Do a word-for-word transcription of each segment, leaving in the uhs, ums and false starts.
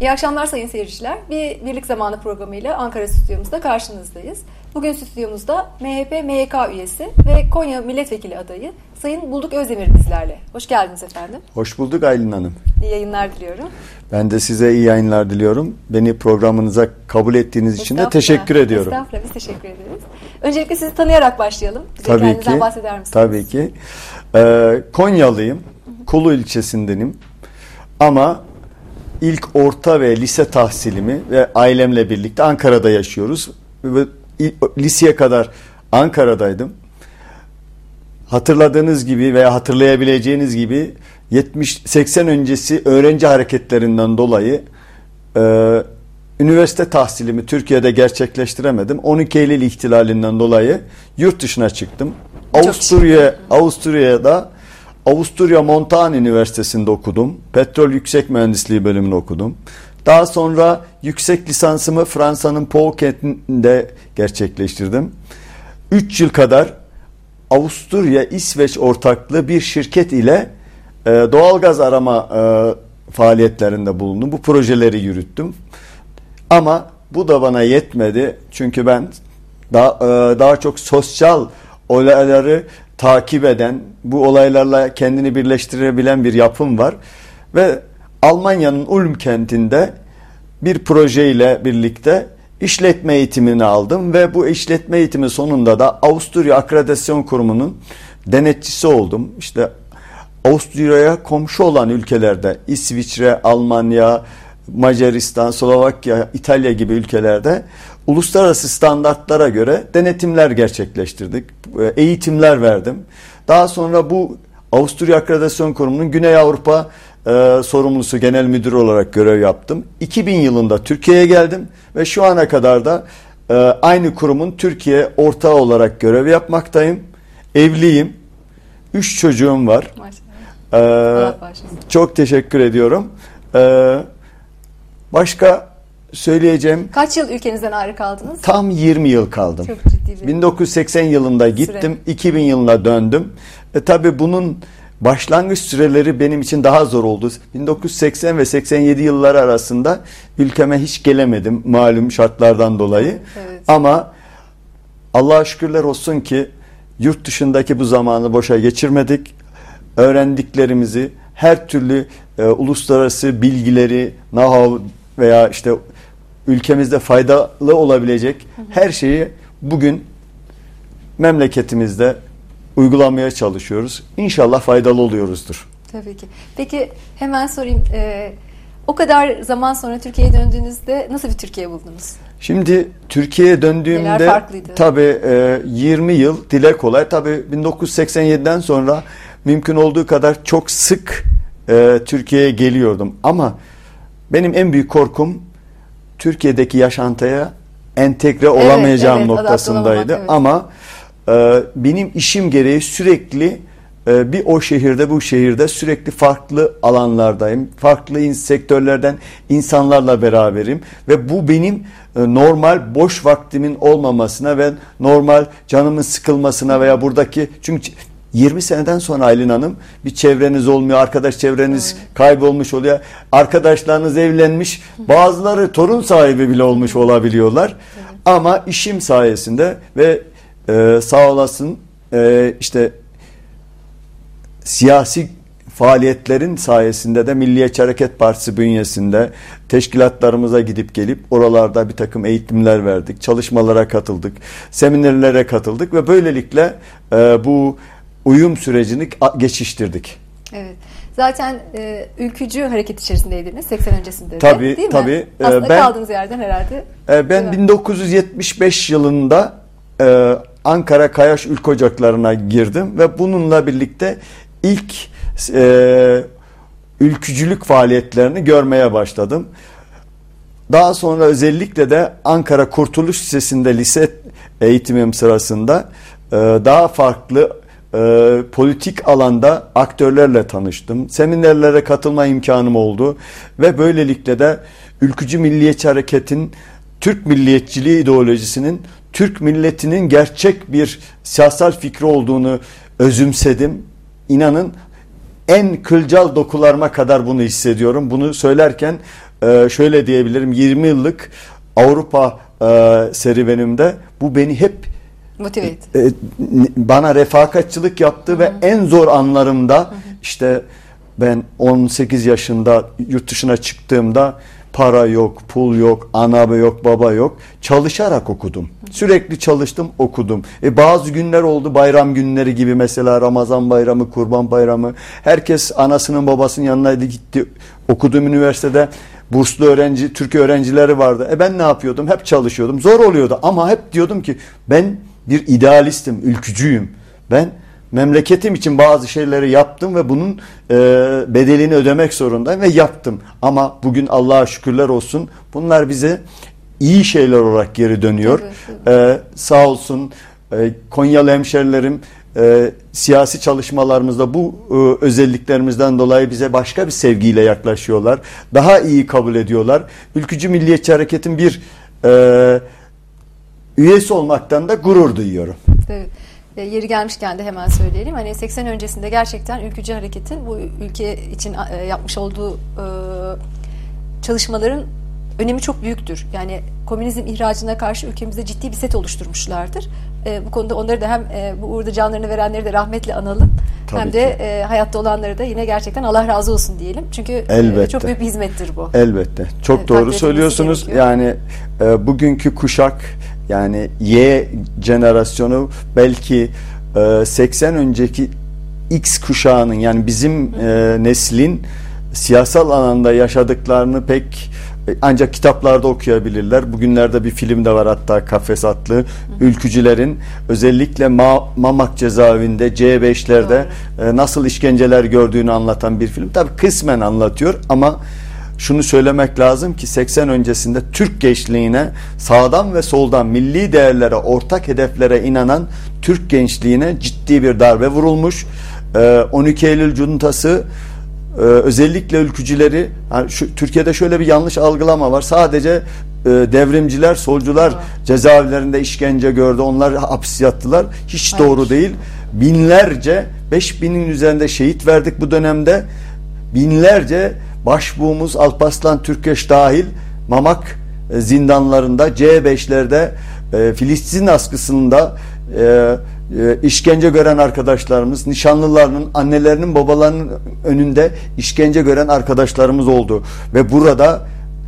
İyi akşamlar sayın seyirciler. Bir Birlik Zamanı programıyla Ankara stüdyomuzda karşınızdayız. Bugün stüdyomuzda M H P M Y K üyesi ve Konya Milletvekili adayı Sayın Bulduk Özdemir bizlerle. Hoş geldiniz efendim. Hoş bulduk Aylin Hanım. İyi yayınlar diliyorum. Ben de size iyi yayınlar diliyorum. Beni programınıza kabul ettiğiniz için de teşekkür ediyorum. Estağfurullah, biz teşekkür ederiz. Öncelikle sizi tanıyarak başlayalım. Bize tabii kendinizden ki, bahseder misiniz? Tabii ki. Ee, Konyalıyım. Hı hı. Kulu ilçesindenim. Ama ilk orta ve lise tahsilimi ve ailemle birlikte Ankara'da yaşıyoruz. Ve liseye kadar Ankara'daydım. Hatırladığınız gibi veya hatırlayabileceğiniz gibi yetmiş seksen öncesi öğrenci hareketlerinden dolayı e, üniversite tahsilimi Türkiye'de gerçekleştiremedim. on iki Eylül ihtilalinden dolayı yurt dışına çıktım. Avusturya Avusturya'da Avusturya Montan Üniversitesi'nde okudum. Petrol Yüksek Mühendisliği bölümünü okudum. Daha sonra yüksek lisansımı Fransa'nın Pau kentinde gerçekleştirdim. üç yıl kadar Avusturya İsveç ortaklığı bir şirket ile e, doğalgaz arama e, faaliyetlerinde bulundum. Bu projeleri yürüttüm. Ama bu da bana yetmedi. Çünkü ben daha, e, daha çok sosyal olayları takip eden, bu olaylarla kendini birleştirebilen bir yapım var. Ve Almanya'nın Ulm kentinde bir projeyle birlikte işletme eğitimini aldım ve bu işletme eğitimi sonunda da Avusturya Akreditasyon Kurumu'nun denetçisi oldum. İşte Avusturya'ya komşu olan ülkelerde İsviçre, Almanya, Macaristan, Slovakya, İtalya gibi ülkelerde uluslararası standartlara göre denetimler gerçekleştirdik. Eğitimler verdim. Daha sonra bu Avusturya Akreditasyon Kurumu'nun Güney Avrupa e, sorumlusu genel müdür olarak görev yaptım. iki bin yılında Türkiye'ye geldim ve şu ana kadar da e, aynı kurumun Türkiye ortağı olarak görev yapmaktayım. Evliyim. Üç çocuğum var. Maşallah. E, çok teşekkür ediyorum. E, başka söyleyeceğim. Kaç yıl ülkenizden ayrı kaldınız? Tam yirmi yıl kaldım. Çok ciddi bir bin dokuz yüz seksen yılında gittim. Süre. iki bin yılında döndüm. E, tabii bunun başlangıç süreleri benim için daha zor oldu. bin dokuz yüz seksen ve seksen yedi yılları arasında ülkeme hiç gelemedim malum şartlardan dolayı. Evet. Ama Allah'a şükürler olsun ki yurt dışındaki bu zamanı boşa geçirmedik. Öğrendiklerimizi, her türlü e, uluslararası bilgileri, know-how veya işte ülkemizde faydalı olabilecek hı hı. her şeyi bugün memleketimizde uygulamaya çalışıyoruz. İnşallah faydalı oluyoruzdur. Tabii ki. Peki hemen sorayım. Ee, o kadar zaman sonra Türkiye'ye döndüğünüzde nasıl bir Türkiye buldunuz? Şimdi Türkiye'ye döndüğümde tabii e, yirmi yıl dile kolay. Tabii bin dokuz yüz seksen yediden sonra mümkün olduğu kadar çok sık e, Türkiye'ye geliyordum. Ama benim en büyük korkum Türkiye'deki yaşantıya entegre olamayacağım evet, evet, noktasındaydı. Evet. Ama e, benim işim gereği sürekli e, bir o şehirde bu şehirde sürekli farklı alanlardayım. Farklı sektörlerden insanlarla beraberim. Ve bu benim e, normal boş vaktimin olmamasına ve normal canımın sıkılmasına veya buradaki çünkü yirmi seneden sonra Aylin Hanım bir çevreniz olmuyor, arkadaş çevreniz evet. kaybolmuş oluyor. Arkadaşlarınız evlenmiş, bazıları torun sahibi bile olmuş olabiliyorlar. Evet. Ama işim sayesinde ve e, sağ olasın e, işte siyasi faaliyetlerin sayesinde de Milliyetçi Hareket Partisi bünyesinde teşkilatlarımıza gidip gelip oralarda bir takım eğitimler verdik, çalışmalara katıldık, seminerlere katıldık ve böylelikle e, bu uyum sürecini geçiştirdik. Evet. Zaten e, ülkücü hareket içerisindeydiniz seksen öncesinde tabii, de değil mi? Tabii. Aslında ben, kaldığınız yerden herhalde. E, ben bin dokuz yüz yetmiş beş yılında e, Ankara Kayaş Ülk Ocakları'na girdim ve bununla birlikte ilk e, ülkücülük faaliyetlerini görmeye başladım. Daha sonra özellikle de Ankara Kurtuluş Lisesi'nde lise eğitimim sırasında e, daha farklı e, politik alanda aktörlerle tanıştım. Seminerlere katılma imkanım oldu ve böylelikle de ülkücü milliyetçi hareketin Türk milliyetçiliği ideolojisinin Türk milletinin gerçek bir siyasal fikri olduğunu özümsedim. İnanın en kılcal dokularıma kadar bunu hissediyorum. Bunu söylerken e, şöyle diyebilirim, yirmi yıllık Avrupa e, serüvenimde bu beni hep motive etti. E, bana refakatçılık yaptı. Hı-hı. Ve en zor anlarımda, hı-hı, işte ben on sekiz yaşında yurt dışına çıktığımda para yok, pul yok, ana yok, baba yok. Çalışarak okudum. Hı-hı. Sürekli çalıştım, okudum. E bazı günler oldu, bayram günleri gibi, mesela Ramazan bayramı, Kurban bayramı. Herkes anasının babasının yanına gitti. Okuduğum üniversitede burslu öğrenci, Türk öğrencileri vardı. E ben ne yapıyordum? Hep çalışıyordum. Zor oluyordu ama hep diyordum ki ben bir idealistim, ülkücüyüm. Ben memleketim için bazı şeyleri yaptım ve bunun e, bedelini ödemek zorundayım ve yaptım. Ama bugün Allah'a şükürler olsun, bunlar bize iyi şeyler olarak geri dönüyor. Evet, evet. E, sağ olsun e, Konyalı hemşerilerim e, siyasi çalışmalarımızda bu e, özelliklerimizden dolayı bize başka bir sevgiyle yaklaşıyorlar. Daha iyi kabul ediyorlar. Ülkücü Milliyetçi Hareket'in bir e, üyesi olmaktan da gurur duyuyorum. Evet. Yeri gelmişken de hemen söyleyelim. Hani seksen öncesinde gerçekten Ülkücü Hareket'in bu ülke için yapmış olduğu çalışmaların önemi çok büyüktür. Yani komünizm ihracına karşı ülkemizde ciddi bir set oluşturmuşlardır. Bu konuda onları da hem bu uğurda canlarını verenleri de rahmetle analım. Tabii hem de ki. hayatta olanları da yine gerçekten Allah razı olsun diyelim. Çünkü Elbette. çok büyük bir hizmettir bu. Elbette. Çok evet, doğru söylüyorsunuz. Yani e, bugünkü kuşak, yani Y jenerasyonu belki e, seksen önceki X kuşağının, yani bizim e, neslin siyasal alanda yaşadıklarını pek e, ancak kitaplarda okuyabilirler. Bugünlerde bir film de var hatta, Kafes adlı. Hı. Ülkücülerin özellikle Ma Mamak cezaevinde C beşlerde e, nasıl işkenceler gördüğünü anlatan bir film. Tabii kısmen anlatıyor ama şunu söylemek lazım ki seksen öncesinde Türk gençliğine sağdan ve soldan milli değerlere, ortak hedeflere inanan Türk gençliğine ciddi bir darbe vurulmuş. on iki Eylül cuntası özellikle ülkücüleri, yani şu, Türkiye'de şöyle bir yanlış algılama var. Sadece devrimciler, solcular cezaevlerinde işkence gördü. Onlar hapis yattılar. Hiç Hayır. doğru değil. Binlerce, beş binin üzerinde şehit verdik bu dönemde. Binlerce başbuğumuz Alparslan Türkeş dahil Mamak e, zindanlarında, C beşlerde, e, Filistin askısında e, e, işkence gören arkadaşlarımız, nişanlılarının, annelerinin, babalarının önünde işkence gören arkadaşlarımız oldu. Ve burada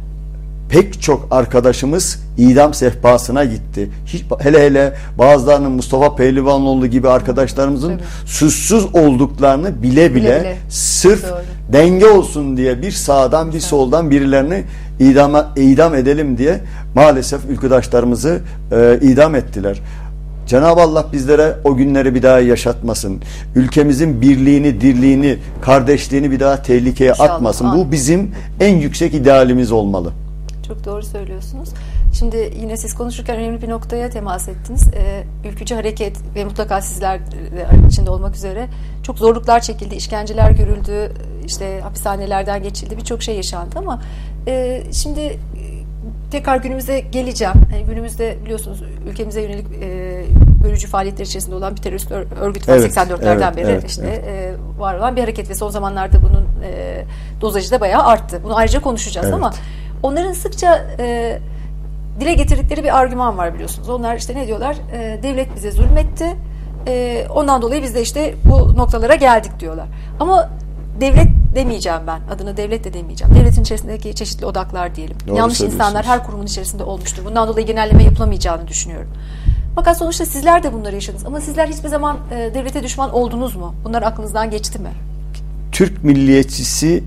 pek çok arkadaşımız idam sehpasına gitti. Hiç, hele hele bazılarının Mustafa Pehlivanoğlu gibi arkadaşlarımızın evet. suçsuz olduklarını bile bile, bile, bile. sırf Doğru. denge olsun diye bir sağdan bir evet. soldan birilerini idama, idam edelim diye maalesef ülküdaşlarımızı e, idam ettiler. Cenab-ı Allah bizlere o günleri bir daha yaşatmasın. Ülkemizin birliğini, dirliğini, kardeşliğini bir daha tehlikeye İnşallah. atmasın. Amin. Bu bizim en yüksek idealimiz olmalı. Çok doğru söylüyorsunuz. Şimdi yine siz konuşurken önemli bir noktaya temas ettiniz. Ee, ülkücü hareket ve mutlaka sizler içinde olmak üzere çok zorluklar çekildi, işkenceler görüldü, işte hapishanelerden geçildi, birçok şey yaşandı ama e, şimdi tekrar günümüze geleceğim. Yani günümüzde biliyorsunuz ülkemize yönelik e, bölücü faaliyetler içerisinde olan bir terörist örgüt var. Evet, seksen dörtlerden evet, beri evet, işte evet. E, var olan bir hareket ve son zamanlarda bunun e, dozajı da bayağı arttı. Bunu ayrıca konuşacağız evet. ama onların sıkça e, dile getirdikleri bir argüman var biliyorsunuz. Onlar işte ne diyorlar? E, devlet bize zulmetti. E, ondan dolayı biz de işte bu noktalara geldik diyorlar. Ama devlet demeyeceğim ben. Adını devlet de demeyeceğim. Devletin içerisindeki çeşitli odaklar diyelim. Doğru Yanlış insanlar her kurumun içerisinde olmuştur. Bundan dolayı genelleme yapılamayacağını düşünüyorum. Fakat sonuçta sizler de bunları yaşadınız. Ama sizler hiçbir zaman e, devlete düşman oldunuz mu? Bunlar aklınızdan geçti mi? Türk milliyetçisi,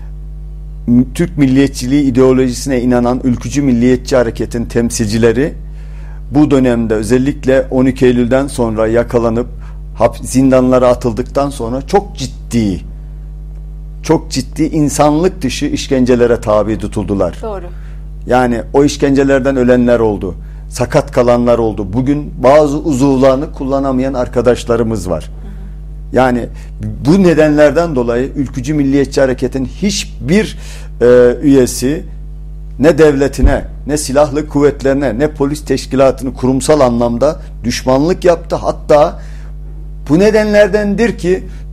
Türk milliyetçiliği ideolojisine inanan ülkücü milliyetçi hareketin temsilcileri bu dönemde özellikle on iki Eylül'den sonra yakalanıp zindanlara atıldıktan sonra çok ciddi çok ciddi insanlık dışı işkencelere tabi tutuldular. Doğru. Yani o işkencelerden ölenler oldu. Sakat kalanlar oldu. Bugün bazı uzuvlarını kullanamayan arkadaşlarımız var. Hı hı. Yani bu nedenlerden dolayı ülkücü milliyetçi hareketin hiçbir e, üyesi ne devletine, ne silahlı kuvvetlerine, ne polis teşkilatını kurumsal anlamda düşmanlık yaptı. Hatta bu nedenlerdendir ki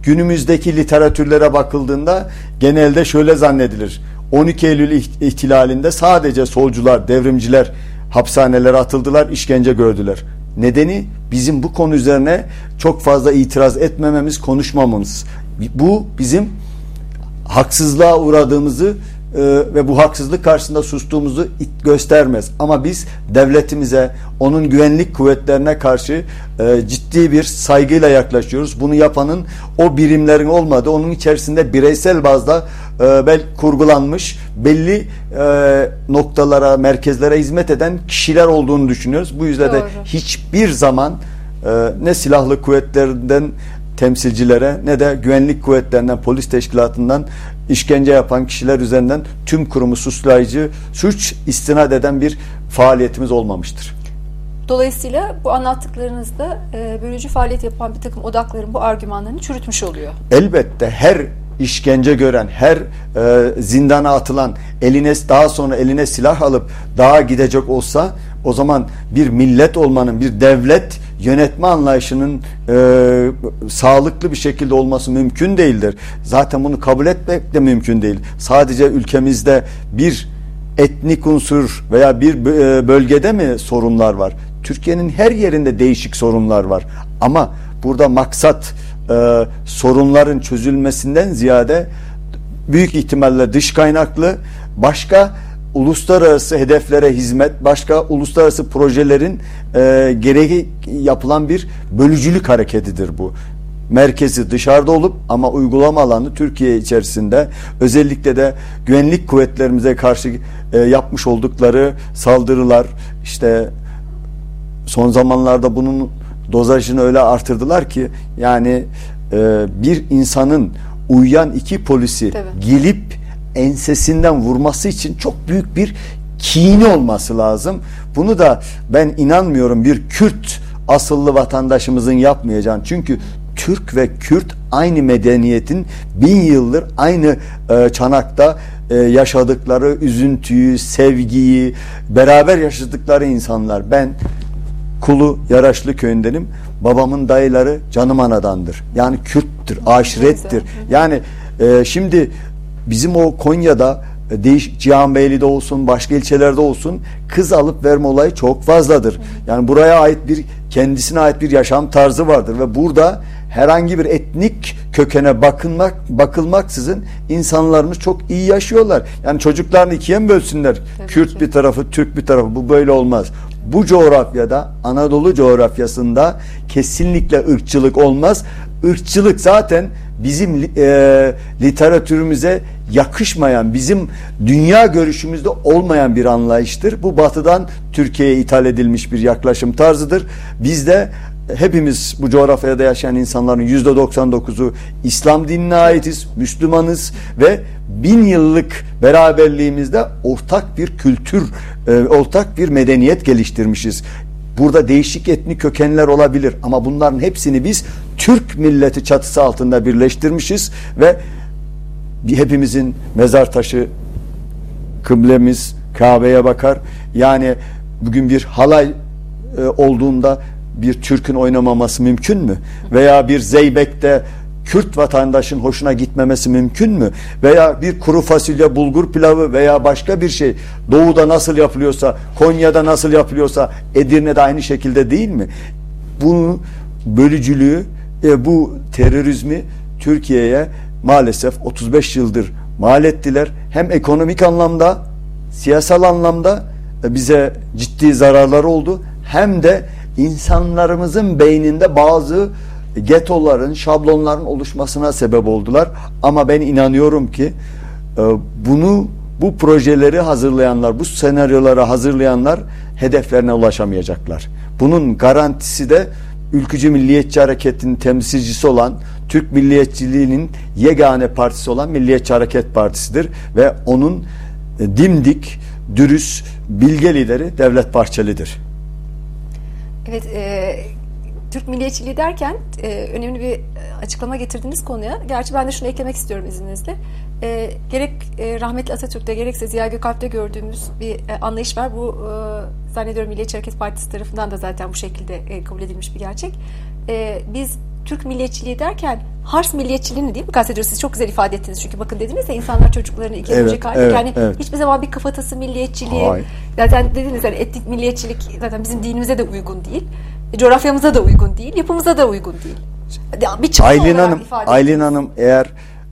günümüzdeki literatürlere bakıldığında genelde şöyle zannedilir. on iki Eylül ihtilalinde sadece solcular, devrimciler hapishanelere atıldılar, işkence gördüler. Nedeni bizim bu konu üzerine çok fazla itiraz etmememiz, konuşmamamız. Bu bizim haksızlığa uğradığımızı e, ve bu haksızlık karşısında sustuğumuzu göstermez. Ama biz devletimize, onun güvenlik kuvvetlerine karşı e, ciddi bir saygıyla yaklaşıyoruz. Bunu yapanın o birimlerin olmadığı, onun içerisinde bireysel bazda e, belki kurgulanmış belli e, noktalara, merkezlere hizmet eden kişiler olduğunu düşünüyoruz. Bu yüzden de hiçbir zaman e, ne silahlı kuvvetlerden temsilcilere ne de güvenlik kuvvetlerinden, polis teşkilatından işkence yapan kişiler üzerinden tüm kurumu suçlayıcı, suç istinad eden bir faaliyetimiz olmamıştır. Dolayısıyla bu anlattıklarınızda e, bölücü faaliyet yapan bir takım odakların bu argümanlarını çürütmüş oluyor. Elbette her işkence gören, her e, zindana atılan, eline daha sonra eline silah alıp dağa gidecek olsa, o zaman bir millet olmanın, bir devlet yönetme anlayışının e, sağlıklı bir şekilde olması mümkün değildir. Zaten bunu kabul etmek de mümkün değil. Sadece ülkemizde bir etnik unsur veya bir bölgede mi sorunlar var? Türkiye'nin her yerinde değişik sorunlar var. Ama burada maksat e, sorunların çözülmesinden ziyade büyük ihtimalle dış kaynaklı başka uluslararası hedeflere hizmet, başka uluslararası projelerin e, gereği yapılan bir bölücülük hareketidir bu. Merkezi dışarıda olup ama uygulama alanı Türkiye içerisinde, özellikle de güvenlik kuvvetlerimize karşı e, yapmış oldukları saldırılar, işte son zamanlarda bunun dozajını öyle artırdılar ki yani e, bir insanın uyuyan iki polisi Tabii. gelip ensesinden vurması için çok büyük bir kini olması lazım. Bunu da ben inanmıyorum bir Kürt asıllı vatandaşımızın yapmayacağını. Çünkü Türk ve Kürt aynı medeniyetin bin yıldır aynı e, çanakta e, yaşadıkları üzüntüyü, sevgiyi beraber yaşadıkları insanlar. Ben Kulu Yaraşlı köyündenim. Babamın dayıları canım anadandır. Yani Kürttür, aşirettir. Yani e, şimdi bizim o Konya'da değiş Cihanbeyli'de olsun, başka ilçelerde olsun kız alıp verme olayı çok fazladır. Yani buraya ait bir kendisine ait bir yaşam tarzı vardır ve burada herhangi bir etnik kökene bakılmak bakılmaksızın insanlarımız çok iyi yaşıyorlar. Yani çocuklarını ikiye mi bölsünler? Tabii Kürt ki. Bir tarafı, Türk bir tarafı. Bu böyle olmaz. Bu coğrafyada, Anadolu coğrafyasında kesinlikle ırkçılık olmaz. Irkçılık zaten bizim e, literatürümüze yakışmayan, bizim dünya görüşümüzde olmayan bir anlayıştır. Bu batıdan Türkiye'ye ithal edilmiş bir yaklaşım tarzıdır. Biz de hepimiz bu coğrafyada yaşayan insanların yüzde doksan dokuzu İslam dinine aitiz, Müslümanız ve bin yıllık beraberliğimizde ortak bir kültür, e, ortak bir medeniyet geliştirmişiz. Burada değişik etnik kökenler olabilir ama bunların hepsini biz Türk milleti çatısı altında birleştirmişiz ve hepimizin mezar taşı, kıblemiz Kabe'ye bakar. Yani bugün bir halay e, olduğunda bir Türk'ün oynamaması mümkün mü? Veya bir zeybekte Kürt vatandaşın hoşuna gitmemesi mümkün mü? Veya bir kuru fasulye, bulgur pilavı veya başka bir şey doğuda nasıl yapılıyorsa, Konya'da nasıl yapılıyorsa Edirne'de aynı şekilde değil mi? Bu bölücülüğü, e, bu terörizmi Türkiye'ye maalesef otuz beş yıldır mal ettiler. Hem ekonomik anlamda, siyasal anlamda e, bize ciddi zararlar oldu. Hem de insanlarımızın beyninde bazı getoların, şablonların oluşmasına sebep oldular. Ama ben inanıyorum ki bunu, bu projeleri hazırlayanlar, bu senaryoları hazırlayanlar hedeflerine ulaşamayacaklar. Bunun garantisi de ülkücü milliyetçi hareketinin temsilcisi olan, Türk milliyetçiliğinin yegane partisi olan Milliyetçi Hareket Partisi'dir ve onun dimdik, dürüst, bilge lideri Devlet Bahçeli'dir. Evet, e, Türk milliyetçiliği derken e, önemli bir açıklama getirdiğiniz konuya. Gerçi ben de şunu eklemek istiyorum izninizle. E, gerek e, rahmetli Atatürk'te gerekse Ziya Gökalp'te gördüğümüz bir e, anlayış var. Bu e, zannediyorum Milliyetçi Hareket Partisi tarafından da zaten bu şekilde e, kabul edilmiş bir gerçek. E, biz Türk milliyetçiliği derken Hars milliyetçiliğini değil mi kastediyoruz? Siz çok güzel ifade ettiniz çünkü bakın dediniz ya insanlar çocuklarını iki evet, olacak evet, yani evet. hiçbir zaman bir kafatası milliyetçiliği. Hayır. Zaten dediniz yani etnik milliyetçilik zaten bizim dinimize de uygun değil. Coğrafyamıza da uygun değil. Yapımıza da uygun değil. Bir Aylin Hanım, Aylin Hanım eğer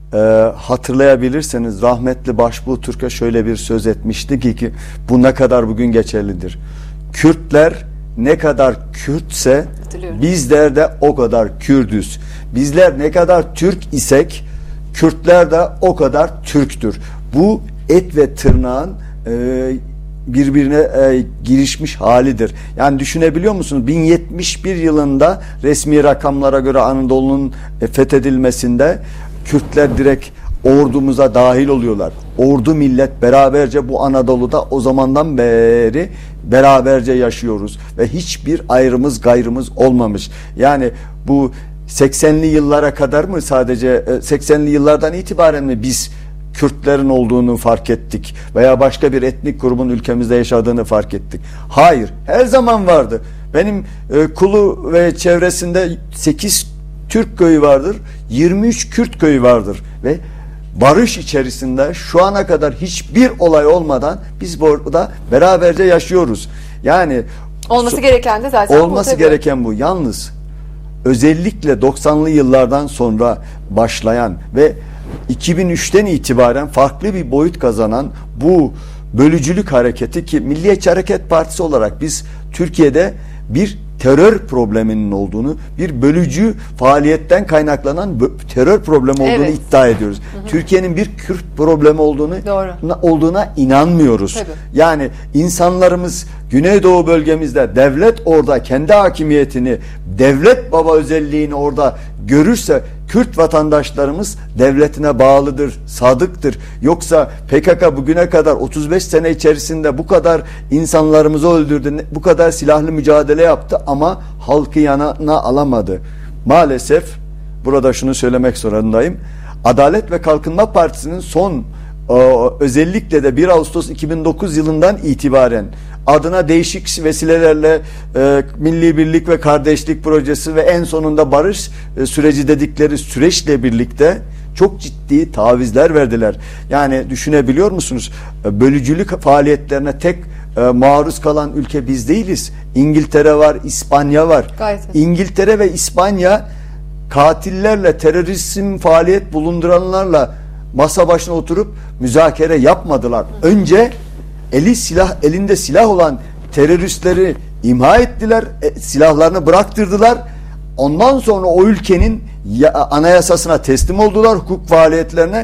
e, hatırlayabilirseniz rahmetli Başbuğ Türk'e şöyle bir söz etmişti ki, ki bu ne kadar bugün geçerlidir. Kürtler ne kadar Kürtse bizler de o kadar Kürdüz. Bizler ne kadar Türk isek Kürtler de o kadar Türktür. Bu et ve tırnağın e, birbirine e, girişmiş halidir. Yani düşünebiliyor musunuz? bin yetmiş bir yılında resmi rakamlara göre Anadolu'nun e, fethedilmesinde Kürtler direkt ordumuza dahil oluyorlar. Ordu millet beraberce bu Anadolu'da o zamandan beri beraberce yaşıyoruz ve hiçbir ayrımız gayrımız olmamış. Yani bu seksenli yıllara kadar mı sadece seksenli yıllardan itibaren mi biz Kürtlerin olduğunu fark ettik veya başka bir etnik grubun ülkemizde yaşadığını fark ettik? Hayır, her zaman vardı. Benim e, Kulu ve çevresinde sekiz Türk köyü vardır, yirmi üç Kürt köyü vardır ve barış içerisinde şu ana kadar hiçbir olay olmadan biz burada beraberce yaşıyoruz. Yani olması gereken de zaten olması bu, gereken bu. Yalnız özellikle doksanlı yıllardan sonra başlayan ve iki bin üçten itibaren farklı bir boyut kazanan bu bölücülük hareketi, ki Milliyetçi Hareket Partisi olarak biz Türkiye'de bir terör probleminin olduğunu, bir bölücü faaliyetten kaynaklanan terör problemi olduğunu evet. iddia ediyoruz. Hı hı. Türkiye'nin bir Kürt problemi olduğunu Doğru. olduğuna inanmıyoruz. Tabii. Yani insanlarımız Güneydoğu bölgemizde devlet orada kendi hakimiyetini, devlet baba özelliğini orada görürse Kürt vatandaşlarımız devletine bağlıdır, sadıktır. Yoksa P K K bugüne kadar otuz beş sene içerisinde bu kadar insanlarımızı öldürdü, bu kadar silahlı mücadele yaptı ama halkı yanına alamadı. Maalesef burada şunu söylemek zorundayım. Adalet ve Kalkınma Partisi'nin son özellikle de bir Ağustos iki bin dokuz yılından itibaren adına değişik vesilelerle e, Milli Birlik ve Kardeşlik Projesi ve en sonunda barış e, süreci dedikleri süreçle birlikte çok ciddi tavizler verdiler. Yani düşünebiliyor musunuz? E, bölücülük faaliyetlerine tek e, maruz kalan ülke biz değiliz. İngiltere var, İspanya var. Gayet. İngiltere ve İspanya katillerle, terörizm faaliyet bulunduranlarla masa başına oturup müzakere yapmadılar. Önce eli silah elinde silah olan teröristleri imha ettiler, e, silahlarını bıraktırdılar. Ondan sonra o ülkenin ya, anayasasına teslim oldular, hukuk faaliyetlerine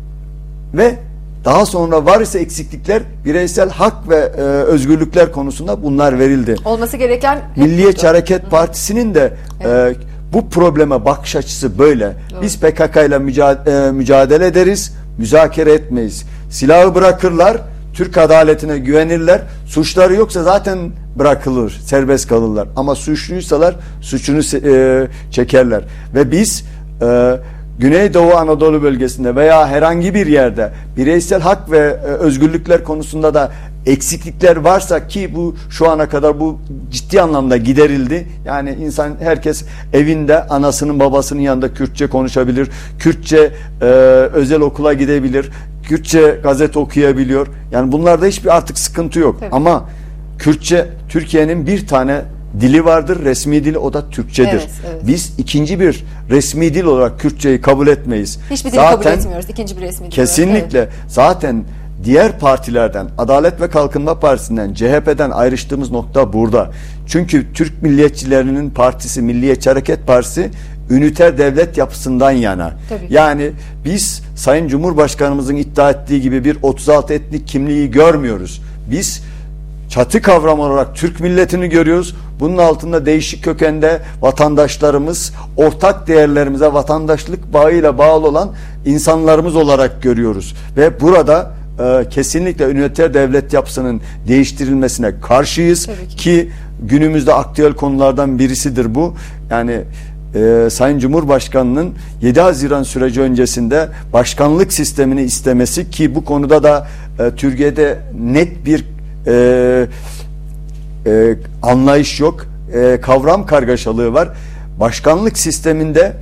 ve daha sonra var ise eksiklikler, bireysel hak ve e, özgürlükler konusunda bunlar verildi. Olması gereken Milliyetçi Hareket Partisi'nin de evet. e, bu probleme bakış açısı böyle. Doğru. Biz P K K ile mücadele, e, mücadele ederiz, müzakere etmeyiz. Silahı bırakırlar, Türk adaletine güvenirler. Suçları yoksa zaten bırakılır, serbest kalırlar. Ama suçluysalar suçunu e, çekerler. Ve biz e, Güneydoğu Anadolu bölgesinde veya herhangi bir yerde bireysel hak ve e, özgürlükler konusunda da eksiklikler varsa, ki bu şu ana kadar bu ciddi anlamda giderildi. Yani insan, herkes evinde anasının babasının yanında Kürtçe konuşabilir. Kürtçe e, özel okula gidebilir. Kürtçe gazete okuyabiliyor. Yani bunlarda hiçbir artık sıkıntı yok. Evet. Ama Kürtçe Türkiye'nin bir tane dili vardır, resmi dili, o da Türkçedir. Evet, evet. Biz ikinci bir resmi dil olarak Kürtçeyi kabul etmeyiz. Hiçbir dili kabul etmiyoruz. İkinci bir resmi dil kesinlikle. Evet. Zaten diğer partilerden, Adalet ve Kalkınma Partisi'nden, C H P'den ayrıştığımız nokta burada. Çünkü Türk milliyetçilerinin partisi, Milliyetçi Hareket Partisi üniter devlet yapısından yana. Tabii. Yani biz Sayın Cumhurbaşkanımızın iddia ettiği gibi bir otuz altı etnik kimliği görmüyoruz. Biz çatı kavram olarak Türk milletini görüyoruz. Bunun altında değişik kökende vatandaşlarımız, ortak değerlerimize vatandaşlık bağıyla bağlı olan insanlarımız olarak görüyoruz. Ve burada e, kesinlikle üniter devlet yapısının değiştirilmesine karşıyız ki. ki günümüzde aktüel konulardan birisidir bu. Yani Ee, Sayın Cumhurbaşkanı'nın yedi Haziran süreci öncesinde başkanlık sistemini istemesi, ki bu konuda da e, Türkiye'de net bir e, e, anlayış yok, e, kavram kargaşalığı var. başkanlık sisteminde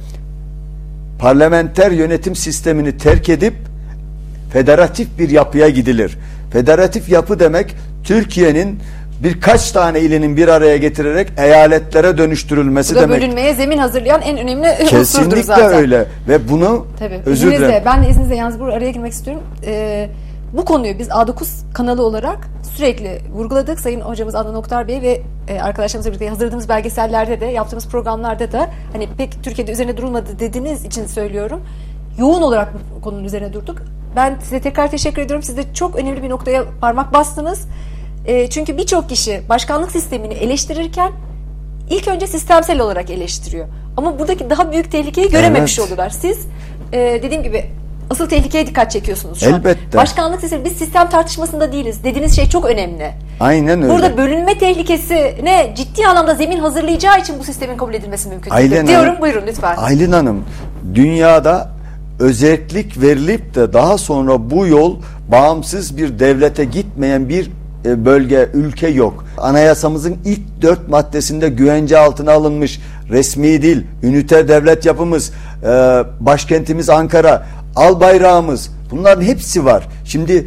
parlamenter yönetim sistemini terk edip federatif bir yapıya gidilir. Federatif yapı demek Türkiye'nin birkaç tane ilinin bir araya getirerek eyaletlere dönüştürülmesi demek. Bu da demek. bölünmeye zemin hazırlayan en önemli unsurdur zaten. Kesinlikle öyle ve bunu Tabii. özür İzninizle, dilerim. ben de izninizle yalnız buraya araya girmek istiyorum. Ee, bu konuyu biz A dokuz kanalı olarak sürekli vurguladık. Sayın hocamız Adnan Oktar Bey ve e, arkadaşlarımızla birlikte hazırladığımız belgesellerde de, yaptığımız programlarda da hani pek Türkiye'de üzerine durulmadı dediğiniz için söylüyorum. Yoğun olarak bu konunun üzerine durduk. Ben size tekrar teşekkür ediyorum. Siz de çok önemli bir noktaya parmak bastınız. E, çünkü birçok kişi başkanlık sistemini eleştirirken ilk önce sistemsel olarak eleştiriyor. Ama buradaki daha büyük tehlikeyi görememiş Evet. oldular. Siz e, dediğim gibi asıl tehlikeye dikkat çekiyorsunuz şu Elbette. an. Başkanlık sistemi, biz sistem tartışmasında değiliz. Dediğiniz şey çok önemli. Aynen öyle. Burada bölünme tehlikesine ciddi anlamda zemin hazırlayacağı için bu sistemin kabul edilmesi mümkün Aylin değil. Diyorum, Hanım, buyurun lütfen. Aylin Hanım, dünyada özellik verilip de daha sonra bu yol bağımsız bir devlete gitmeyen bir bölge, ülke yok. Anayasamızın ilk dört maddesinde güvence altına alınmış resmi dil, üniter devlet yapımız, başkentimiz Ankara, al bayrağımız, bunların hepsi var. Şimdi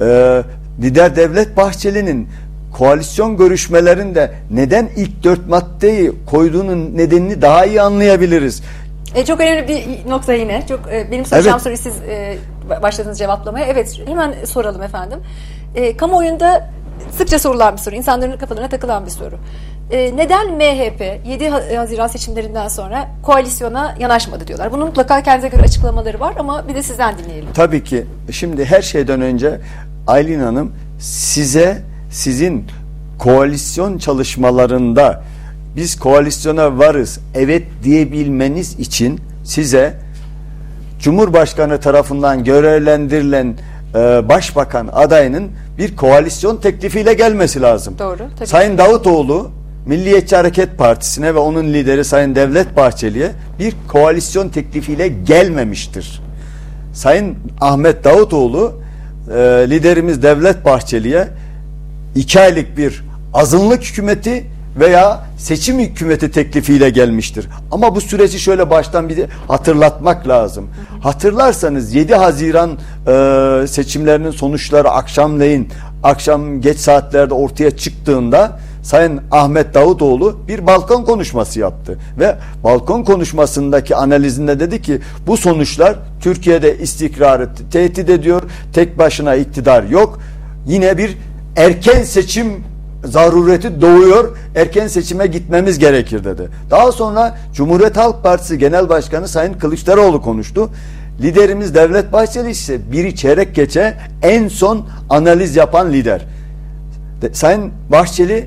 lider Devlet Bahçeli'nin koalisyon görüşmelerinde neden ilk dört maddeyi koyduğunun nedenini daha iyi anlayabiliriz. E, çok önemli bir nokta yine. Çok e, benim soracağım Evet. soruyu siz e, başladınız cevaplamaya. Evet, hemen soralım efendim. E, kamuoyunda sıkça sorulan bir soru, insanların kafalarına takılan bir soru. E, neden M H P yedi Haziran seçimlerinden sonra koalisyona yanaşmadı diyorlar. Bunun mutlaka kendine göre açıklamaları var ama bir de sizden dinleyelim. Tabii ki. Şimdi her şeyden önce Aylin Hanım, size sizin koalisyon çalışmalarında biz koalisyona varız, evet diyebilmeniz için size Cumhurbaşkanı tarafından görevlendirilen e, başbakan adayının bir koalisyon teklifiyle gelmesi lazım. Doğru. Tabii. Sayın Davutoğlu Milliyetçi Hareket Partisi'ne ve onun lideri Sayın Devlet Bahçeli'ye bir koalisyon teklifiyle gelmemiştir. Sayın Ahmet Davutoğlu e, liderimiz Devlet Bahçeli'ye iki aylık bir azınlık hükümeti veya seçim hükümeti teklifiyle gelmiştir. Ama bu süreci şöyle baştan bir de hatırlatmak lazım. Hatırlarsanız yedi Haziran e, seçimlerinin sonuçları akşamleyin, akşam geç saatlerde ortaya çıktığında Sayın Ahmet Davutoğlu bir balkon konuşması yaptı ve balkon konuşmasındaki analizinde dedi ki bu sonuçlar Türkiye'de istikrarı tehdit ediyor, tek başına iktidar yok, yine bir erken seçim zarureti doğuyor, erken seçime gitmemiz gerekir dedi. Daha sonra Cumhuriyet Halk Partisi Genel Başkanı Sayın Kılıçdaroğlu konuştu. Liderimiz Devlet Bahçeli ise biri çeyrek geçe en son analiz yapan lider. De, Sayın Bahçeli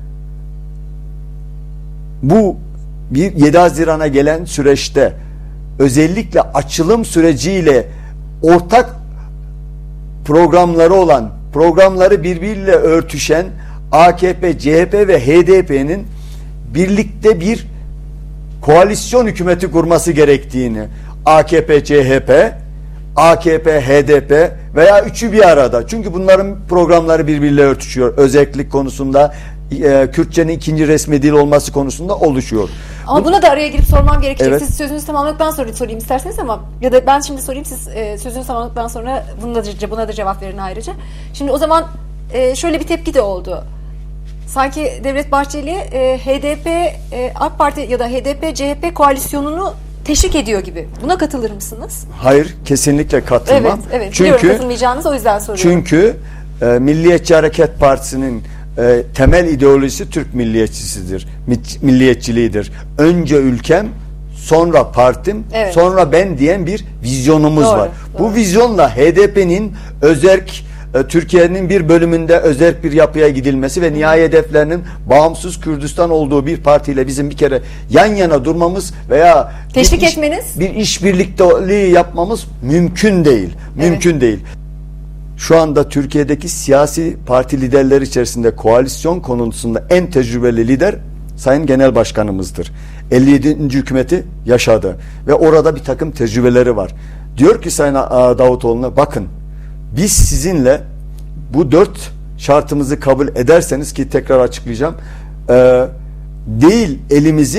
bu bir yedi Haziran'a gelen süreçte özellikle açılım süreciyle ortak programları olan, programları birbiriyle örtüşen A K P, C H P ve H D P'nin birlikte bir koalisyon hükümeti kurması gerektiğini, A K P, C H P, A K P, H D P veya üçü bir arada. Çünkü bunların programları birbiriyle örtüşüyor. Özellik konusunda, e, Kürtçenin ikinci resmi dil olması konusunda oluşuyor. Ama Bu, buna da araya girip sormam gerekecek. Evet. Siz sözünüzü tamamladıktan sonra sorayım isterseniz ama ya da ben şimdi sorayım, siz e, sözünüzü tamamladıktan sonra buna da, buna da cevap verin ayrıca. Şimdi o zaman e, şöyle bir tepki de oldu. Sanki Devlet Bahçeli e, H D P, e, AK Parti ya da H D P, C H P koalisyonunu teşvik ediyor gibi. Buna katılır mısınız? hayır, kesinlikle katılmam. Evet, evet. Çünkü Biliyorum katılmayacağınız, o yüzden soruyorum. Çünkü e, Milliyetçi Hareket Partisi'nin e, temel ideolojisi Türk milliyetçisidir. Milliyetçiliğidir. Önce ülkem, sonra partim, Evet. sonra ben diyen bir vizyonumuz Doğru, var. doğru. Bu vizyonla H D P'nin özerk Türkiye'nin bir bölümünde özerk bir yapıya gidilmesi ve nihai hedeflerinin bağımsız Kürdistan olduğu bir partiyle bizim bir kere yan yana durmamız veya teşvik bir iş, etmeniz, bir işbirlikteliği yapmamız mümkün değil. Mümkün evet. değil. Şu anda Türkiye'deki siyasi parti liderleri içerisinde koalisyon konusunda en tecrübeli lider Sayın Genel Başkanımızdır. elli yedinci hükümeti yaşadı ve orada bir takım tecrübeleri var. Diyor ki Sayın Davutoğlu'na, bakın biz sizinle bu dört şartımızı kabul ederseniz, ki tekrar açıklayacağım, e, değil elimizi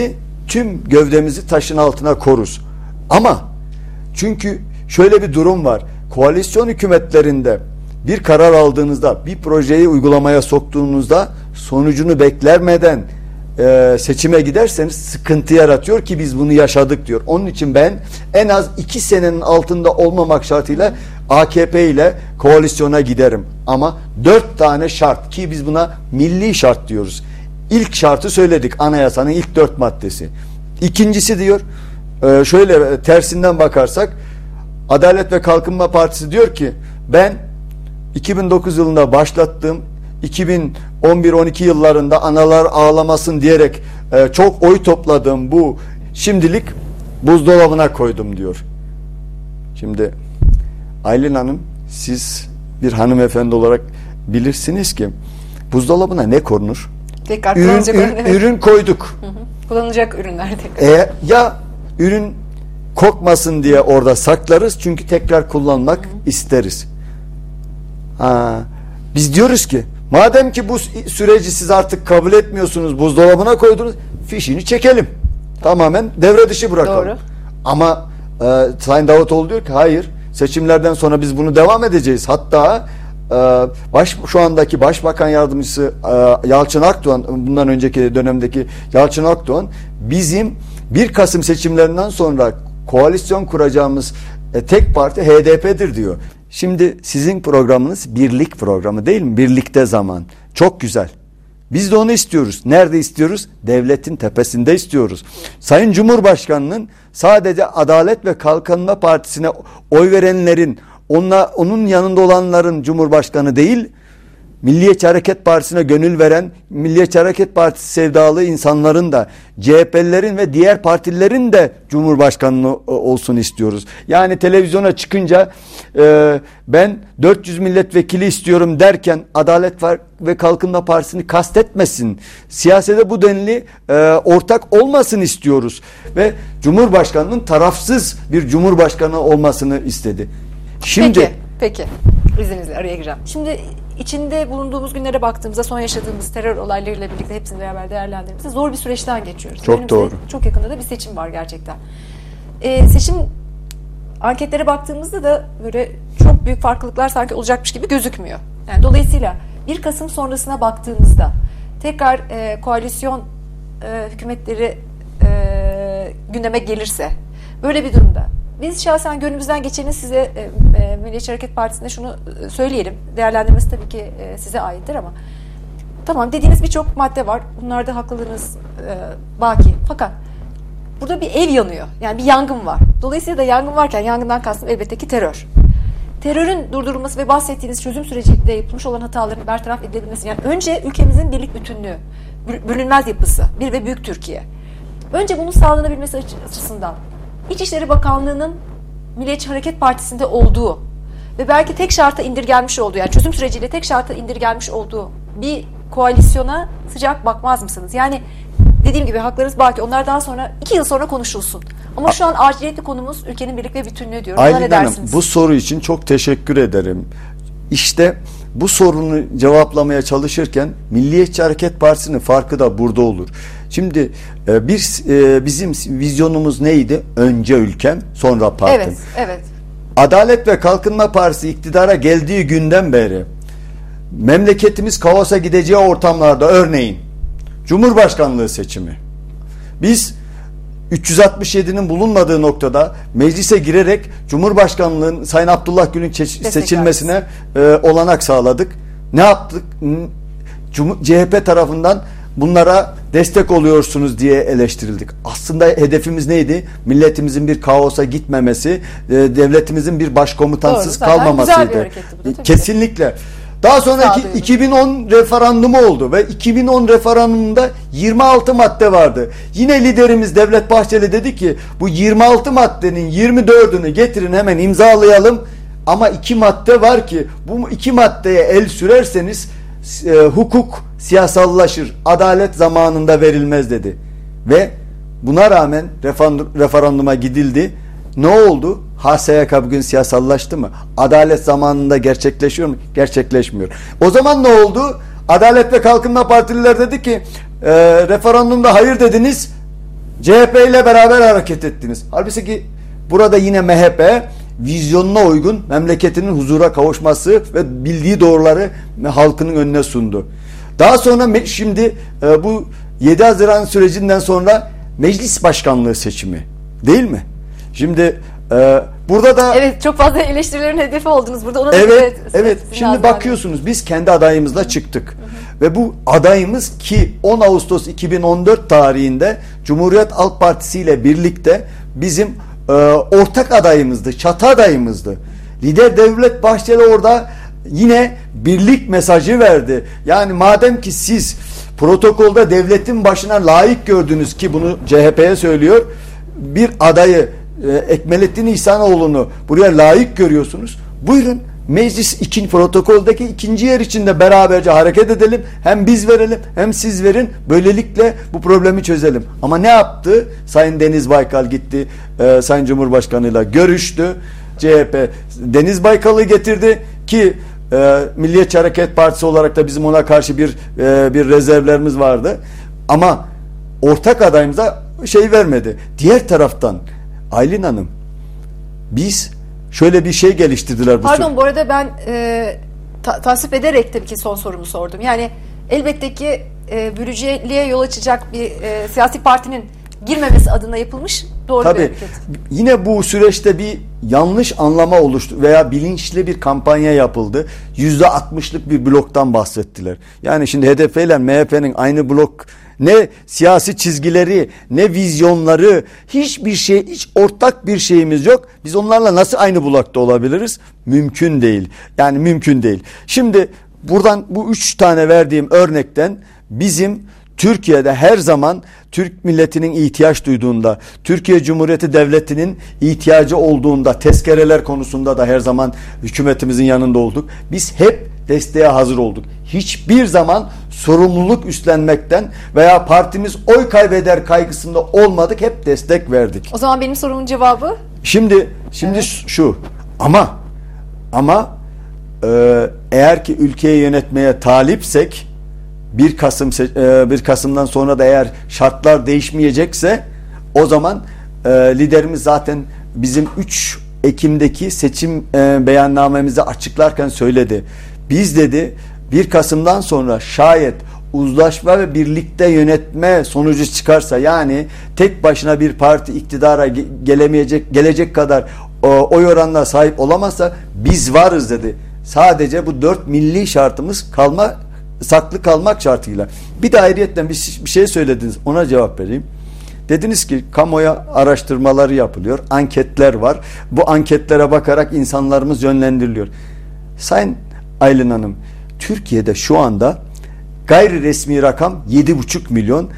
tüm gövdemizi taşın altına koruz. Ama çünkü şöyle bir durum var. Koalisyon hükümetlerinde bir karar aldığınızda, bir projeyi uygulamaya soktuğunuzda sonucunu beklemeden e, seçime giderseniz sıkıntı yaratıyor ki biz bunu yaşadık diyor. Onun için ben en az iki senenin altında olmamak şartıyla A K P ile koalisyona giderim. Ama dört tane şart ki biz buna milli şart diyoruz. İlk şartı söyledik, anayasanın ilk dört maddesi. İkincisi diyor, e, şöyle tersinden bakarsak, Adalet ve Kalkınma Partisi diyor ki ben iki bin dokuz yılında başlattığım iki bin on bir on iki yıllarında analar ağlamasın diyerek e, çok oy topladığım bu şimdilik buzdolabına koydum diyor. Şimdi Aylin Hanım, siz bir hanımefendi olarak bilirsiniz ki buzdolabına ne konur? Tekrar ürün, kullanacak ürün, ürün, evet. ürün koyduk. Hı hı. Kullanılacak ürünler tekrar. E, ya ürün kokmasın diye orada saklarız çünkü tekrar kullanmak hı hı. isteriz. Ha, biz diyoruz ki madem ki bu süreci siz artık kabul etmiyorsunuz, buzdolabına koydunuz, fişini çekelim. Tamamen devre dışı bırakalım. Doğru. Ama e, Sayın Davutoğlu diyor ki hayır, seçimlerden sonra biz bunu devam edeceğiz. Hatta e, baş, şu andaki Başbakan Yardımcısı e, Yalçın Akdoğan, bundan önceki dönemdeki Yalçın Akdoğan, bizim bir Kasım seçimlerinden sonra koalisyon kuracağımız e, tek parti H D P'dir diyor. Şimdi sizin programınız birlik programı değil mi? Birlikte zaman. Çok güzel. Biz de onu istiyoruz. Nerede istiyoruz? Devletin tepesinde istiyoruz. Sayın Cumhurbaşkanı'nın sadece Adalet ve Kalkınma Partisi'ne oy verenlerin, onunla, onun yanında olanların Cumhurbaşkanı değil, Milliyetçi Hareket Partisi'ne gönül veren, Milliyetçi Hareket Partisi sevdalı insanların da, C H P'lilerin ve diğer partilerin de Cumhurbaşkanı olsun istiyoruz. Yani televizyona çıkınca e, ben dört yüz milletvekili istiyorum derken Adalet ve Kalkınma Partisi'ni kastetmesin. Siyasete bu denli e, ortak olmasın istiyoruz. Ve Cumhurbaşkanı'nın tarafsız bir Cumhurbaşkanı olmasını istedi. Şimdi, peki, peki. İzninizle araya gireceğim. Şimdi içinde bulunduğumuz günlere baktığımızda son yaşadığımız terör olaylarıyla birlikte hepsini beraber değerlendirdiğimizde zor bir süreçten geçiyoruz. Çok Önümüzde doğru. Çok yakında da bir seçim var gerçekten. Ee, seçim anketlere baktığımızda da böyle çok büyük farklılıklar sanki olacakmış gibi gözükmüyor. Yani dolayısıyla bir Kasım sonrasına baktığımızda tekrar e, koalisyon e, hükümetleri e, gündeme gelirse böyle bir durumda biz şahsen gönlümüzden geçeni size e, e, Milliyetçi Hareket Partisi'nde şunu e, söyleyelim. Değerlendirmesi tabii ki e, size aittir ama tamam dediğiniz birçok madde var. Bunlarda haklılığınız e, baki. Fakat burada bir ev yanıyor. Yani bir yangın var. Dolayısıyla da yangın varken yangından kastım elbette ki terör. Terörün durdurulması ve bahsettiğiniz çözüm sürecinde yapılmış olan hataların bertaraf edilebilmesi. Yani önce ülkemizin birlik bütünlüğü, bölünmez yapısı, bir ve büyük Türkiye. Önce bunun sağlanabilmesi açısından İçişleri Bakanlığı'nın Milliyetçi Hareket Partisi'nde olduğu ve belki tek şarta indirgenmiş olduğu, yani çözüm süreciyle tek şarta indirgenmiş olduğu bir koalisyona sıcak bakmaz mısınız? Yani dediğim gibi haklarınız baki, onlar daha sonra iki yıl sonra konuşulsun. Ama şu an aciliyetli konumuz ülkenin birlik ve bütünlüğü diyorum. Aylin Hanım, bu soru için çok teşekkür ederim. İşte bu sorunu cevaplamaya çalışırken Milliyetçi Hareket Partisi'nin farkı da burada olur. Şimdi bir bizim vizyonumuz neydi? Önce ülkem, sonra partim. Evet, evet. Adalet ve Kalkınma Partisi iktidara geldiği günden beri memleketimiz kaosa gideceği ortamlarda, örneğin Cumhurbaşkanlığı seçimi, biz üç yüz altmış yedi'nin bulunmadığı noktada meclise girerek Cumhurbaşkanlığının Sayın Abdullah Gül'ün seçilmesine e, olanak sağladık. Ne yaptık? C H P tarafından bunlara destek oluyorsunuz diye eleştirildik. Aslında hedefimiz neydi? Milletimizin bir kaosa gitmemesi, e, devletimizin bir başkomutansız Doğru, kalmamasıydı. Bu, kesinlikle. Daha sonraki iki bin on referandumu oldu ve iki bin on referandumunda yirmi altı madde vardı. Yine liderimiz Devlet Bahçeli dedi ki bu yirmi altı maddenin yirmi dördünü getirin hemen imzalayalım. Ama iki madde var ki bu iki maddeye el sürerseniz e, hukuk siyasallaşır, adalet zamanında verilmez dedi. Ve buna rağmen referanduma gidildi. Ne oldu? H S Y K bugün siyasallaştı mı? Adalet zamanında gerçekleşiyor mu? Gerçekleşmiyor. O zaman ne oldu? Adalet ve Kalkınma Partililer dedi ki e, referandumda hayır dediniz. C H P ile beraber hareket ettiniz. Halbuki burada yine M H P vizyonuna uygun memleketinin huzura kavuşması ve bildiği doğruları halkının önüne sundu. Daha sonra şimdi bu yedi Haziran sürecinden sonra meclis başkanlığı seçimi değil mi? Şimdi e, burada da evet, çok fazla eleştirilerin hedefi oldunuz burada. Ona evet, evet, evet. Şimdi bakıyorsunuz biz kendi adayımızla çıktık. Hı hı. Ve bu adayımız ki on Ağustos iki bin on dört tarihinde Cumhuriyet Halk Partisi ile birlikte bizim e, ortak adayımızdı, çatı adayımızdı. Lider Devlet Bahçeli orada yine birlik mesajı verdi. Yani madem ki siz protokolda devletin başına layık gördünüz ki bunu C H P'ye söylüyor, bir adayı e, Ekmelettin İhsanoğlu'nu buraya layık görüyorsunuz. Buyurun meclis ikinci protokoldeki ikinci yer içinde beraberce hareket edelim. Hem biz verelim hem siz verin. Böylelikle bu problemi çözelim. Ama ne yaptı? Sayın Deniz Baykal gitti. E, Sayın Cumhurbaşkanı'yla görüştü. C H P Deniz Baykal'ı getirdi ki e, Milliyetçi Hareket Partisi olarak da bizim ona karşı bir e, bir rezervlerimiz vardı. Ama ortak adayımıza şey vermedi. Diğer taraftan Aylin Hanım, biz şöyle bir şey geliştirdiler. Bu Pardon bu arada ben e, ta, tasvip ederek tabii ki son sorumu sordum. Yani elbette ki e, bölücülüğe yol açacak bir e, siyasi partinin girmemesi adına yapılmış doğru tabii, bir hareket. Yine bu süreçte bir yanlış anlama oluştu veya bilinçli bir kampanya yapıldı. yüzde altmışlık bir bloktan bahsettiler. Yani şimdi H D P ile M H P'nin aynı blok, ne siyasi çizgileri, ne vizyonları, hiçbir şey, hiç ortak bir şeyimiz yok. Biz onlarla nasıl aynı blokta olabiliriz? Mümkün değil. Yani mümkün değil. Şimdi buradan bu üç tane verdiğim örnekten bizim Türkiye'de her zaman Türk milletinin ihtiyaç duyduğunda, Türkiye Cumhuriyeti Devleti'nin ihtiyacı olduğunda, tezkereler konusunda da her zaman hükümetimizin yanında olduk. Biz hep desteğe hazır olduk. Hiçbir zaman sorumluluk üstlenmekten veya partimiz oy kaybeder kaygısında olmadık. Hep destek verdik. O zaman benim sorumun cevabı? Şimdi şimdi evet. şu ama ama e, eğer ki ülkeyi yönetmeye talipsek bir Kasım bir Kasım'dan sonra da eğer şartlar değişmeyecekse o zaman e, liderimiz zaten bizim üç Ekim'deki seçim e, beyannamemizi açıklarken söyledi. Biz dedi bir Kasım'dan sonra şayet uzlaşma ve birlikte yönetme sonucu çıkarsa, yani tek başına bir parti iktidara gelemeyecek gelecek kadar o, oy oranına sahip olamazsa biz varız dedi. Sadece bu dört milli şartımız kalma saklı kalmak şartıyla. Bir de ayrıyetten bir, bir şey söylediniz. Ona cevap vereyim. Dediniz ki kamuoyu araştırmaları yapılıyor. Anketler var. Bu anketlere bakarak insanlarımız yönlendiriliyor. Sayın Aylin Hanım, Türkiye'de şu anda gayri resmi rakam yedi buçuk milyon.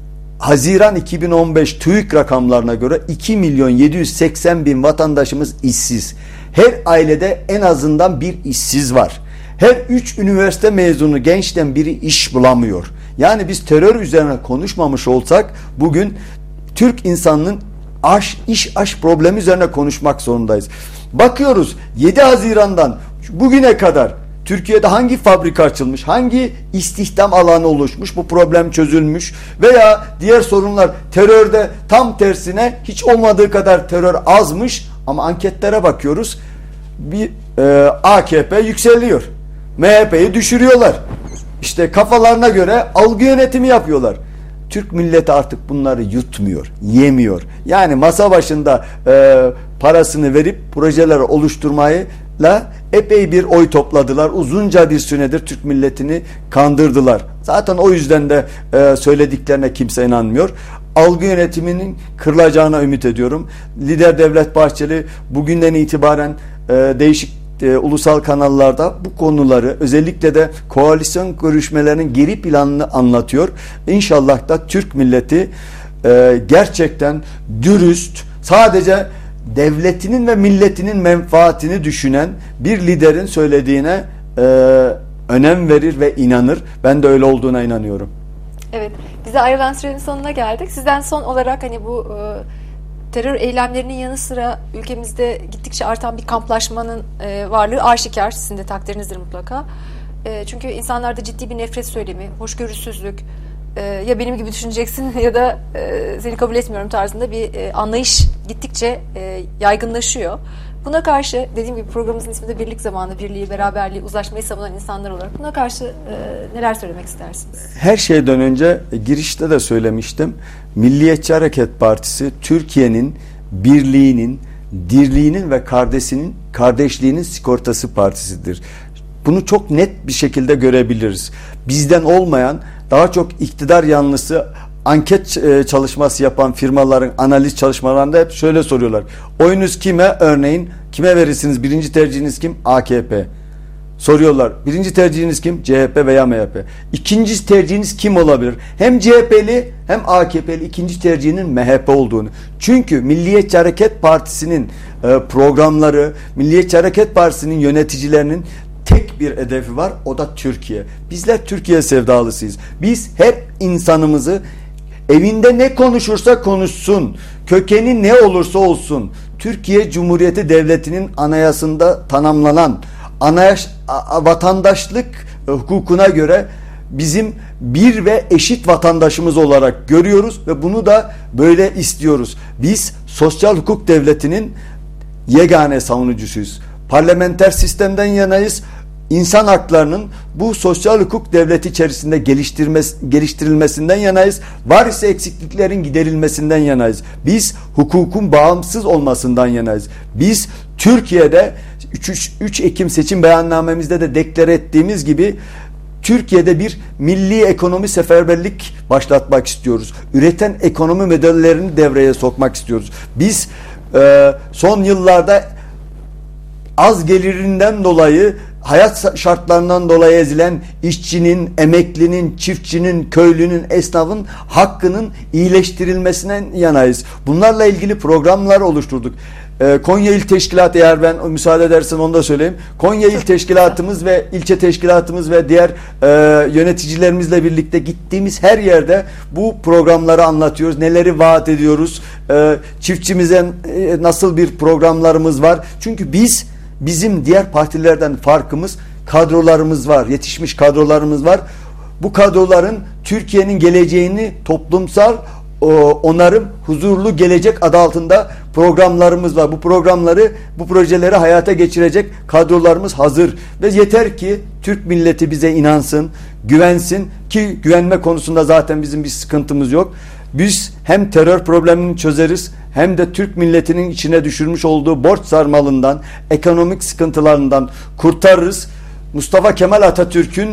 Haziran iki bin on beş TÜİK rakamlarına göre iki milyon yedi yüz seksen bin vatandaşımız işsiz. Her ailede en azından bir işsiz var. Her üç üniversite mezunu gençten biri iş bulamıyor. Yani biz terör üzerine konuşmamış olsak bugün Türk insanının aş, iş aş problemi üzerine konuşmak zorundayız. Bakıyoruz yedi Haziran'dan bugüne kadar Türkiye'de hangi fabrika açılmış, hangi istihdam alanı oluşmuş, bu problem çözülmüş veya diğer sorunlar, terörde tam tersine hiç olmadığı kadar terör azmış ama anketlere bakıyoruz bir e, A K P yükseliyor. M H P'yi düşürüyorlar. İşte kafalarına göre algı yönetimi yapıyorlar. Türk milleti artık bunları yutmuyor, yemiyor. Yani masa başında e, parasını verip projeler oluşturmayla epey bir oy topladılar. Uzunca bir süredir Türk milletini kandırdılar. Zaten o yüzden de e, söylediklerine kimse inanmıyor. Algı yönetiminin kırılacağına ümit ediyorum. Lider Devlet Bahçeli bugünden itibaren e, değişik E, ulusal kanallarda bu konuları, özellikle de koalisyon görüşmelerinin geri planını anlatıyor. İnşallah da Türk milleti e, gerçekten dürüst, sadece devletinin ve milletinin menfaatini düşünen bir liderin söylediğine e, önem verir ve inanır. Ben de öyle olduğuna inanıyorum. Evet, bize ayrılan sürenin sonuna geldik. Sizden son olarak hani bu e, terör eylemlerinin yanı sıra ülkemizde gittikçe artan bir kamplaşmanın e, varlığı aşikar. Sizin de takdirinizdir mutlaka. E, çünkü insanlarda ciddi bir nefret söylemi, hoşgörüsüzlük, e, ya benim gibi düşüneceksin ya da e, seni kabul etmiyorum tarzında bir e, anlayış gittikçe e, yaygınlaşıyor. Buna karşı dediğim gibi programımızın ismi de Birlik Zamanı, birliği, beraberliği, uzlaşmayı savunan insanlar olarak buna karşı e, neler söylemek istersiniz? Her şeyden önce girişte de söylemiştim. Milliyetçi Hareket Partisi Türkiye'nin birliğinin, dirliğinin ve kardeşinin, kardeşliğinin sigortası partisidir. Bunu çok net bir şekilde görebiliriz. Bizden olmayan, daha çok iktidar yanlısı anket çalışması yapan firmaların analiz çalışmalarında hep şöyle soruyorlar. Oyunuz kime? Örneğin kime verirsiniz? Birinci tercihiniz kim? A K P. Soruyorlar. Birinci tercihiniz kim? C H P veya M H P. İkinci tercihiniz kim olabilir? Hem C H P'li hem A K P'li ikinci tercihinin M H P olduğunu. Çünkü Milliyetçi Hareket Partisi'nin programları, Milliyetçi Hareket Partisi'nin yöneticilerinin tek bir hedefi var. O da Türkiye. Bizler Türkiye sevdalısıyız. Biz hep insanımızı evinde ne konuşursa konuşsun, kökeni ne olursa olsun, Türkiye Cumhuriyeti Devleti'nin anayasında tanımlanan anayas vatandaşlık hukukuna göre bizim bir ve eşit vatandaşımız olarak görüyoruz ve bunu da böyle istiyoruz. Biz sosyal hukuk devletinin yegane savunucusuyuz. Parlamenter sistemden yanayız. İnsan haklarının bu sosyal hukuk devleti içerisinde geliştirilmesinden yanayız. Var ise eksikliklerin giderilmesinden yanayız. Biz hukukun bağımsız olmasından yanayız. Biz Türkiye'de üç Ekim seçim beyannamemizde de deklare ettiğimiz gibi Türkiye'de bir milli ekonomi seferberlik başlatmak istiyoruz. Üreten ekonomi modellerini devreye sokmak istiyoruz. Biz e, son yıllarda az gelirinden dolayı, hayat şartlarından dolayı ezilen işçinin, emeklinin, çiftçinin, köylünün, esnafın hakkının iyileştirilmesinden yanayız. Bunlarla ilgili programlar oluşturduk. Ee, Konya İl Teşkilatı, eğer ben müsaade edersen onu da söyleyeyim. Konya İl Teşkilatımız ve ilçe teşkilatımız ve diğer e, yöneticilerimizle birlikte gittiğimiz her yerde bu programları anlatıyoruz. Neleri vaat ediyoruz? E, çiftçimize e, nasıl bir programlarımız var? Çünkü biz Bizim diğer partilerden farkımız, kadrolarımız var, yetişmiş kadrolarımız var. Bu kadroların Türkiye'nin geleceğini toplumsal onarım, huzurlu gelecek adı altında programlarımız var. Bu programları, bu projeleri hayata geçirecek kadrolarımız hazır. Ve yeter ki Türk milleti bize inansın, güvensin ki güvenme konusunda zaten bizim bir sıkıntımız yok. Biz hem terör problemini çözeriz hem de Türk milletinin içine düşürmüş olduğu borç sarmalından, ekonomik sıkıntılarından kurtarırız. Mustafa Kemal Atatürk'ün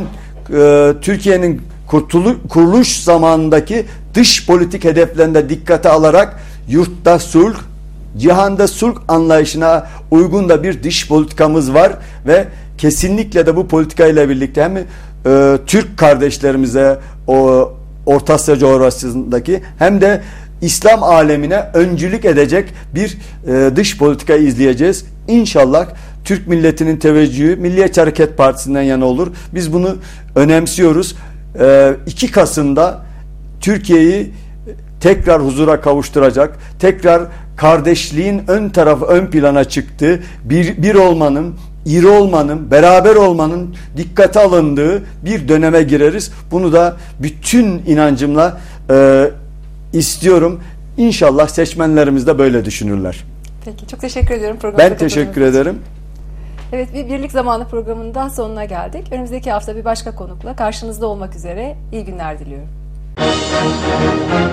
e, Türkiye'nin kuruluş zamanındaki dış politik hedeflerinde dikkate alarak yurtta sulh, cihanda sulh anlayışına uygun da bir dış politikamız var ve kesinlikle de bu politikayla birlikte hem e, Türk kardeşlerimize o Orta Asya coğrafyasındaki hem de İslam alemine öncülük edecek bir e, dış politika izleyeceğiz. İnşallah Türk milletinin teveccühü Milliyetçi Hareket Partisi'nden yana olur. Biz bunu önemsiyoruz. E, iki Kasım'da Türkiye'yi tekrar huzura kavuşturacak, tekrar kardeşliğin ön tarafı ön plana çıktığı, bir, bir olmanın, iri olmanın, beraber olmanın dikkate alındığı bir döneme gireriz. Bunu da bütün inancımla e, istiyorum. İnşallah seçmenlerimiz de böyle düşünürler. Peki, çok teşekkür ediyorum. Ben teşekkür ederim. Evet, bir Birlik Zamanı programının daha sonuna geldik. Önümüzdeki hafta bir başka konukla karşınızda olmak üzere. İyi günler diliyorum.